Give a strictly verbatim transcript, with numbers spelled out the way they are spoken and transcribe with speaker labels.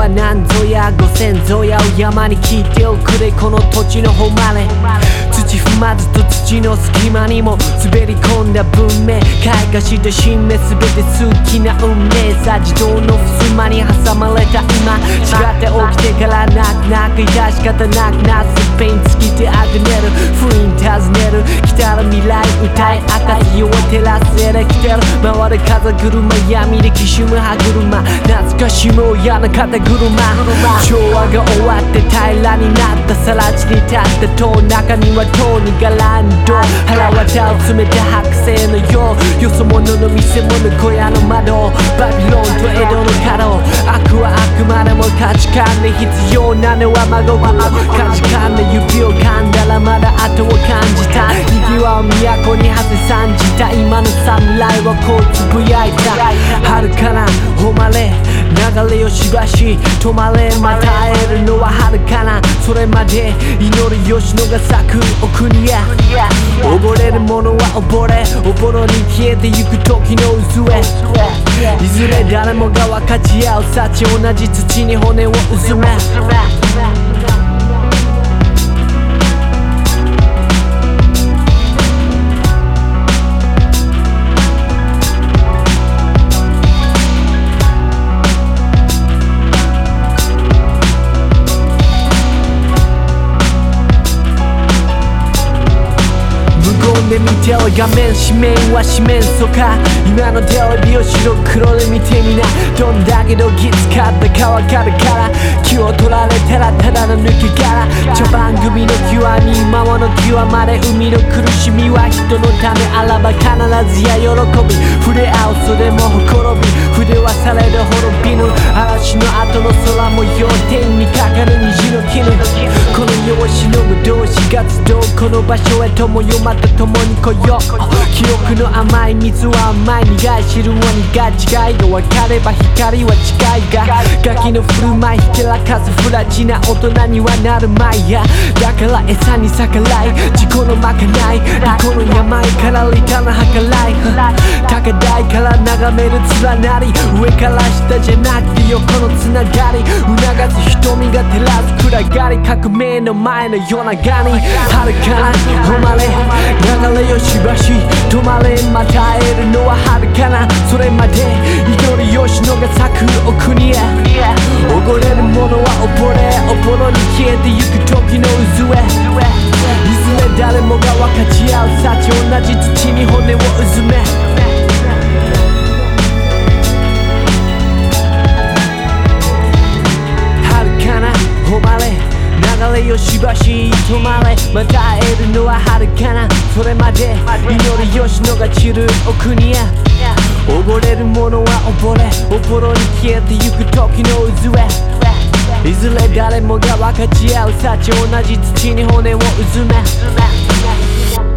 Speaker 1: は何ぞやご先祖やお山に聞いておくれこの土地の誉れ土踏まずと土の隙間にも滑り込んだ文明開花した新芽全て好きな運命さ自動の襖に挟まれた今違って起きてから泣く泣く致し方なくなすスペイン尽きてあぐねる不意に尋ねる来たら未来歌い明かすよう照らすエレキテル回る風車闇できしむ歯車懐かしむ親の肩車昭和が終わって平らになった更地に立った塔中には塔にガランド腹渡を詰めた剥製のようよそ者の見せ物小屋の窓バビロンと江戸の角悪はあくまでも価値観で必要なのは真心価値観で指を噛んだらまだ後を感じたにぎわう都に馳せ参じた今の侍はこうつぶやいた遥かな誉れ流れをしばし止まれまた会えるのは遥かなそれまで祈る吉野が咲くお国へ溺れる者は溺れおぼろに消えてゆく時の渦へいずれ誰もが分かち合う幸同じ土に骨をうずめで見ておい画面紙面は四面楚歌今のテレビを白黒で見てみなどんだけどきつかったかわかるから気を取られたらただの抜け殻茶番組の極み今の極まで海の苦しみは人のためあらば必ずや喜び触れ合うそれもほころび筆はされる滅びぬ嵐の後の空模様天にかかる虹の絹この世を忍ぶ同志活動この場所へともよまた共に来よう記憶の甘い水は甘い苦い汁は苦い違いが分かれば光は近いがガキの振る舞いひけらかすフラチな大人にはなるまいやだから餌に逆らい自己のまかない利己の病から利他の計らい高台から眺める連なり上から下じゃなくて横のつながり促す瞳が照らす暗がり革命の前の夜長に遥かな誉れ流れよしばし止まれまた会えるのは遥かなそれまで祈る吉野が咲くお国へ溺れる者は溺れおぼろに消えてゆく時の渦へいずれ誰もが分かち合う幸同じ土に骨をうずめ遥かな誉れ流れよしばし止まれまた会えるのは遥かなそれまで祈る吉野が散るお国へ溺れる者は溺れおぼろに消えてゆく時の渦へいずれ誰もが分かち合う幸同じ土に骨をうずめ